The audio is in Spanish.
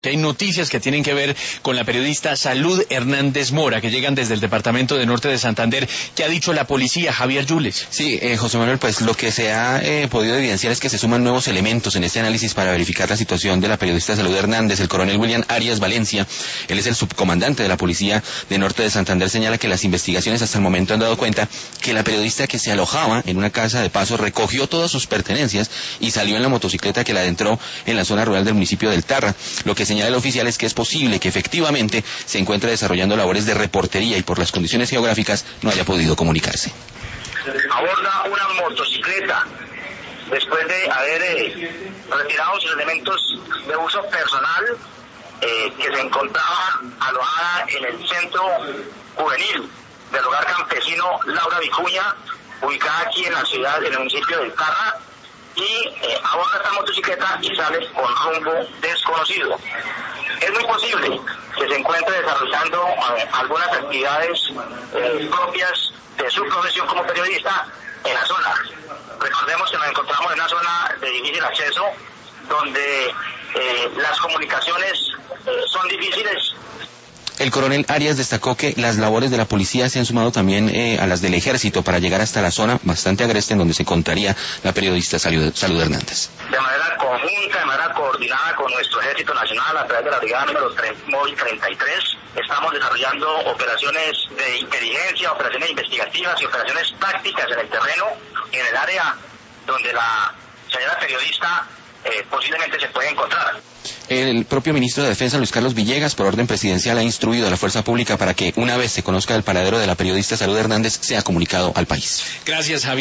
Hay noticias que tienen que ver con la periodista Salud Hernández Mora, que llegan desde el departamento de Norte de Santander. ¿Qué ha dicho la policía, Javier Yules? Sí, José Manuel, pues lo que se ha podido evidenciar es que se suman nuevos elementos en este análisis para verificar la situación de la periodista Salud Hernández. El coronel William Arias Valencia, él es el subcomandante de la policía de Norte de Santander, señala que las investigaciones hasta el momento han dado cuenta que la periodista que se alojaba en una casa de paso recogió todas sus pertenencias y salió en la motocicleta que la adentró en la zona rural del municipio del Tarra. Lo que señala el oficial es que es posible que efectivamente se encuentre desarrollando labores de reportería y por las condiciones geográficas no haya podido comunicarse. Aborda una motocicleta después de haber retirado sus elementos de uso personal que se encontraba alojada en el centro juvenil del hogar campesino Laura Vicuña, ubicada aquí en la ciudad, en el municipio del Tarra, y aborda esta motocicleta y sale con rumbo desconocido. Es muy posible que se encuentre desarrollando algunas actividades propias de su profesión como periodista en la zona. Recordemos que nos encontramos en una zona de difícil acceso, donde las comunicaciones son difíciles. El coronel Arias destacó que las labores de la policía se han sumado también a las del ejército para llegar hasta la zona bastante agreste en donde se encontraría la periodista Salud Hernández. De manera conjunta, de manera coordinada con nuestro Ejército Nacional a través de la brigada número móvil 33, estamos desarrollando operaciones de inteligencia, operaciones investigativas y operaciones tácticas en el terreno y en el área donde la señora periodista posiblemente se puede encontrar. El propio ministro de Defensa, Luis Carlos Villegas, por orden presidencial, ha instruido a la fuerza pública para que, una vez se conozca el paradero de la periodista Salud Hernández, sea comunicado al país. Gracias, Javier.